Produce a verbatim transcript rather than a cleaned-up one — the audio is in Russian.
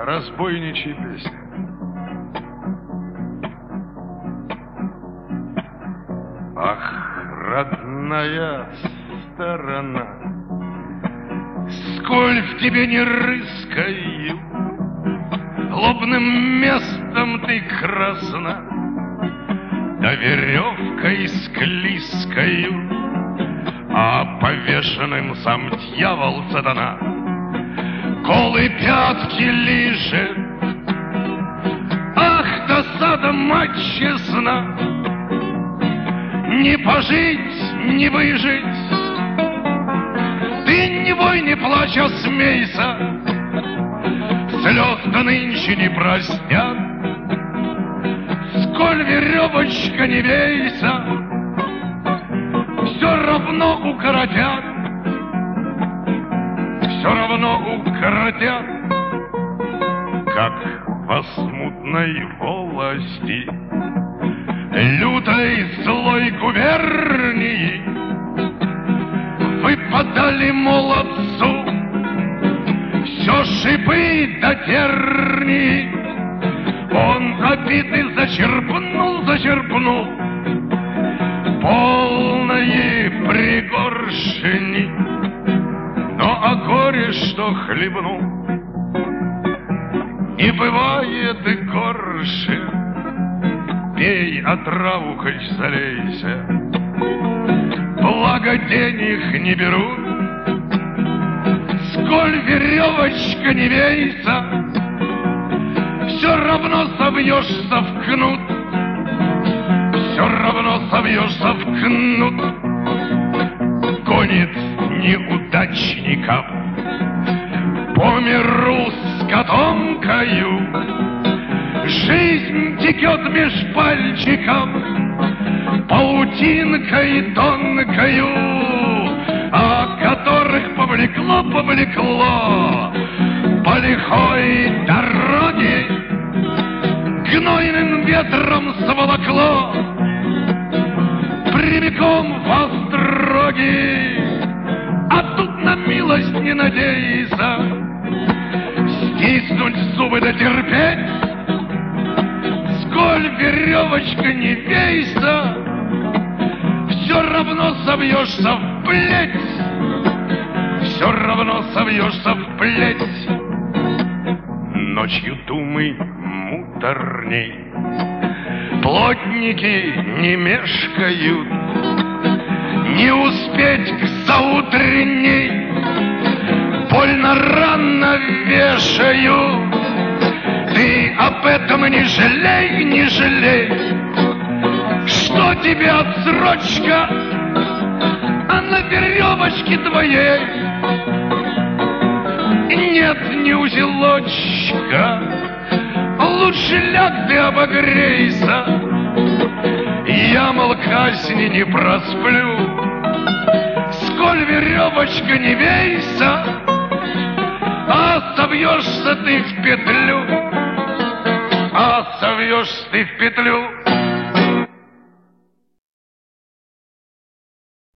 Разбойничья песня. Ах, родная сторона, сколь в тебе не рыскаю, лобным местом ты красна, да веревкой склизкою, а повешенным сам дьявол сатана голые пятки лижет. Ах, досада, мать честна, не пожить, не выжить. Ты не вой, не плачь, а смейся, слез-то нынче не простят. Сколь веревочка не вейся, все равно укоротят, все равно укоротят. Как во смутной волости лютой злой губернии выпадали молодцу все шипы до тернии. Он обиды зачерпнул, зачерпнул полные пригоршни, но о горе, что хлебнул, не бывает и горше. Пей отраву, хоть залейся, благо денег не берут. Сколь веревочка не вейся, все равно совьешься в кнут, все равно совьешься в кнут. Гонит неудачников по миру с котомкою, жизнь текет меж пальчиков паутинкой тонкою, о которых повлекло, повлекло по лихой дороге, гнойным ветром сволокло прямиком в остроги. А тут на милость не надейся, стиснуть зубы да терпеть. Сколь веревочка не вейся, все равно совьешься в плеть, все равно совьешься в плеть. Ночью думы муторней, плотники не мешкают, не успеть к заутренней больно рано вешаю. Ты об этом не жалей, не жалей, что тебе отсрочка, а на веревочке твоей нет ни узелочка. Лучше ляг ты обогрейся, я, мол, казни не просплю. Сколь веревочка не вейся, а совьешься ты в петлю, а совьешься ты в петлю.